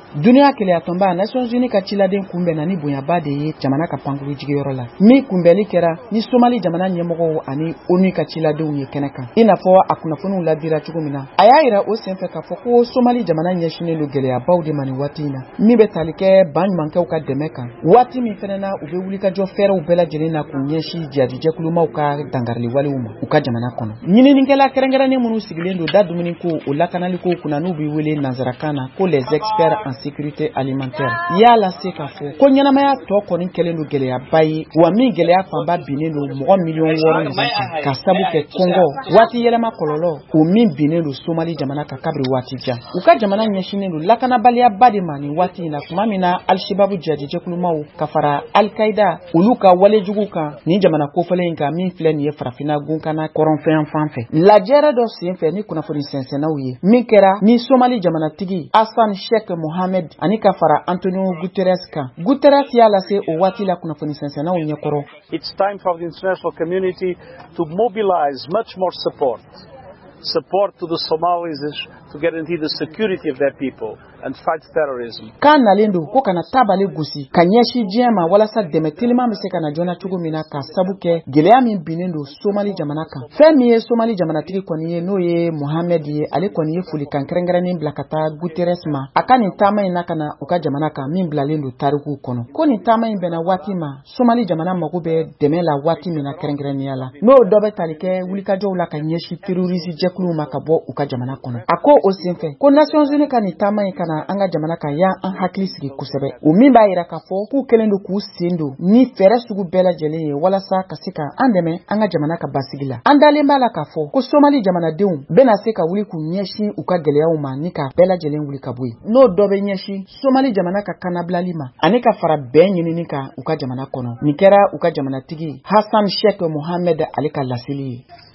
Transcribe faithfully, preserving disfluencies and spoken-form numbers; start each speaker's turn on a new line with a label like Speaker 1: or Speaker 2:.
Speaker 1: Dunia kele tomba Nations Unies ka ciladen kunbɛ na ni bonyaba de ye jamana ka pankuru jigiyɔrɔ la. Mi kunbɛli kɛra ni Somali jamana ɲɛmɔgɔw ani ONU ka ciladenw ye kɛnɛ kan. I n'a fɔ a kunnafoniw ladira cogo min na. A y'a yira o senfɛ k'a fɔ ko Somali jamana ɲɛsinnen don gɛlɛyabaw de ma nin waati in na. Min bɛ tali kɛ ban ɲumankɛw ka dɛmɛ kan. Waati min fɛnɛ na u bɛ wulikajɔ fɛrɛw bɛɛ lajɛlen na k'u ɲɛsin jadijɛkulumaw ka dangariliwalew ma u ka jamana kɔnɔ. Ɲininikɛla kɛrɛnkɛrɛnnen minnu sigilen don da dumuni ko o lakanali ko kunna n'u bɛ wele nanzarakan na ko les experts en sécurité alimentaire. Yala se k'a fɔ ko ɲɛnamaya tɔ kɔni kɛlen don gɛlɛyaba ye wa min gɛlɛya fanba binnen don mɔgɔ miliyɔn wɔɔrɔ ɲɔgɔn kan ka sabu kɛ kɔngɔ waati yɛlɛma kɔlɔlɔ o min binnen don Somali jamana ka kabiri waati jan. U ka jamana ɲɛsinnen don lakanabaliyaba de ma nin waati in na tuma min na Al-Shabaab jadijɛkulumaw ka fara Al-Qaida olu ka walejugu kan ni jamana kofɔlen in kan min filɛ nin ye farafinna gunkana kɔrɔnfɛn fan fɛ. Lajɛrɛ dɔ senfɛ ni kunnafoni sɛnsɛnnaw ye min kɛra ni Somali jamanatigi Hassan Sheikh Mohamed ani ka fara Antonio Guterres kan. Guterres y'a lase o waati la kunnafoni sɛnsɛnnaw ɲɛkɔrɔ.
Speaker 2: It's time for the international community to mobilize much more support. Support to the Somalis to guarantee the security of their people and fight terrorism.
Speaker 1: Kan nalendo ko kana tabale gusi ka ɲɛsi diɲɛ ma walasa dɛmɛ teliman bɛ se ka na joona cogo min na ka sabu kɛ gɛlɛya min binnen don Somali jamana kan. Fɛn min ye Somali jamanatigi kɔni ye n'o ye Mohamed ye ale kɔni ye folikan kɛrɛnkɛrɛnnen bila ka taa Guterres ma a ka nin taama in na ka na u ka jamana kan min bilalen don tarikuw kɔnɔ. Ko nin taama in bɛnna waati ma Somali jamana mago bɛ dɛmɛ la waati min na kɛrɛnkɛrɛnnenya la n'o dɔ bɛ tali kɛ wulikajɔw la ka ɲɛsi terroriste jɛkuluw ma ka bɔ u ka jamana kɔnɔ. A ko o senfɛ ko Nations Unies ka nin taama in kana an ka jamana kan yan an hakili sigi kosɛbɛ. O min b'a yira k'a fɔ k'u kɛlen don k'u sen don ni fɛɛrɛ sugu bɛɛ lajɛlen ye walasa ka se ka an dɛmɛ an ka jamana ka basigi la. An dalen b'a la k'a fɔ ko Somali jamanadenw bɛna se ka wuli k'u ɲɛsin u ka gɛlɛyaw ma ni ka bɛɛ lajɛlen wuli ka bɔ yen. N'o dɔ bɛ ɲɛsin Somali jamana ka kanabilali ma ani ka fara bɛn ɲinini kan u ka jamana kɔnɔ. Nin kɛra u ka jamanatigi Hassan Sheikh Mohamed ale ka laseli ye.